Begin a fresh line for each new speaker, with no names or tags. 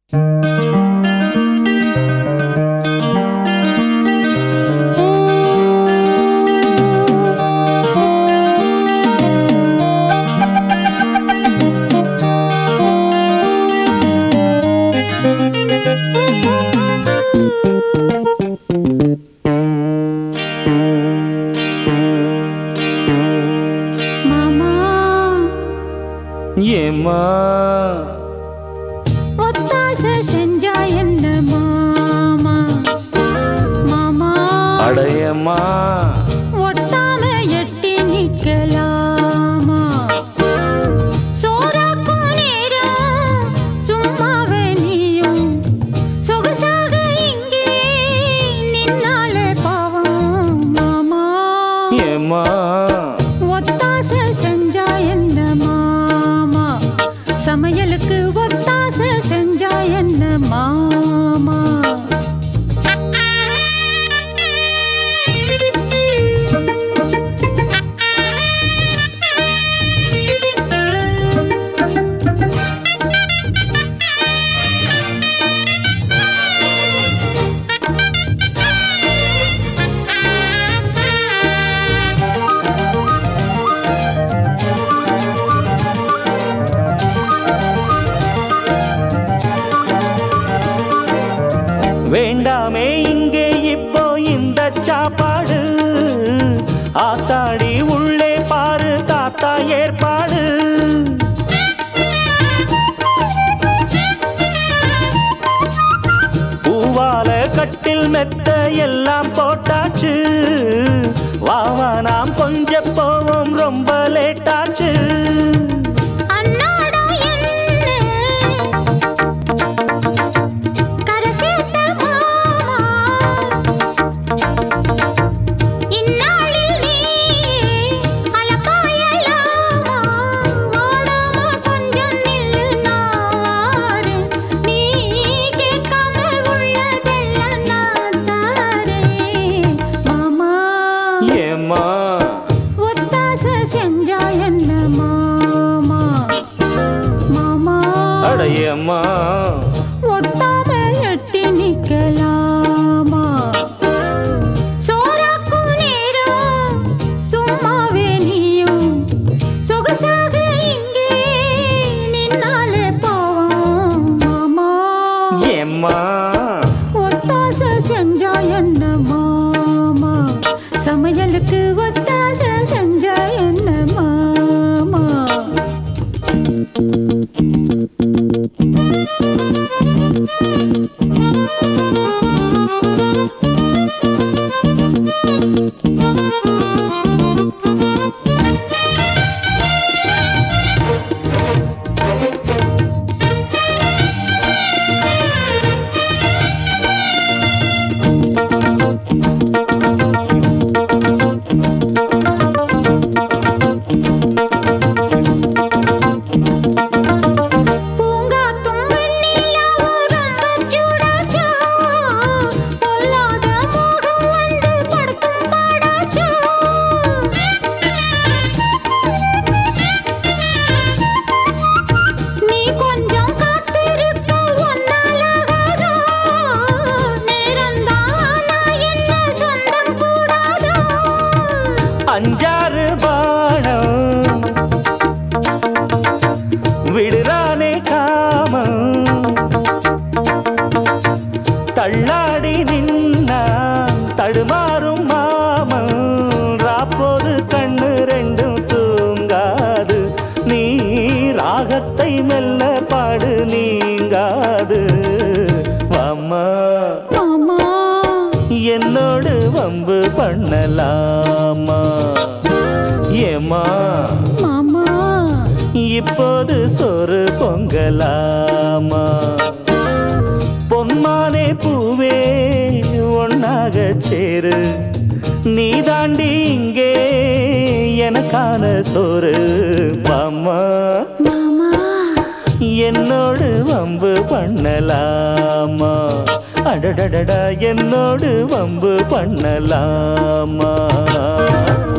ஏம்மா
ஒத்தாசை செஞ்சா என்ன மாமா மாமா
அடையம்மா
ஒட்டாம எட்டி நிக்கலாமா சோறாக்கும் நேரம் சும்மாவே நீயும் சொகசாக இங்கே நின்னாலே பாவம் மாமா
ஏம்மா
ஒத்தாசை செஞ்சா என்ன மாமா சமையலுக்கு ஒத்தாசை செஞ்சா என்ன மாமா
வேண்டாமே இங்கே இப்போ இந்த சாப்பாடு ஆத்தாடி உள்ளே பாரு தாத்தா ஏற்பாடு பூவால கட்டில் மெத்த எல்லாம் போட்டாச்சு வாவா நாம் கொஞ்சம் போவோம் ரொம்ப லேட்டாச்சு ஏம்மா
ஒத்தாசை செஞ்சா என்ன மாமா மாமா
அடையம்மா
ஒட்டாம எட்டி நிக்கலாமா சோறாக்கும் நேரம் சும்மாவே நீயும் சொகசாக இங்கே நின்னாலே பாவம் மாமா
ஏம்மா
ஒத்தாசை செஞ்சா என்ன மாமா சமையலுக்கு ஒத்தாசை செஞ்சா என்ன மாமா
அஞ்சாறு பாடம் விடுறானே காமம் தள்ளாடி நின்னா தடுமாறும் மாமம் ராப்போது கண்ணு ரெண்டும் தூங்காது நீ ராகத்தை மெல்ல பாடு நீங்காது அம்மா
மாமா
என்னோடு வம்பு பண்ணலாமா ஏம்மா
மாமா
இப்போது சோறு பொங்கலாமா பொன்மானே பூவே ஒன்னாக சேரு நீ தாண்டி இங்கே எனக்கான சோறு மாமா
மாமா
என்னோடு வம்பு பண்ணலாமா அடடடடா என்னோடு வம்பு பண்ணலாமா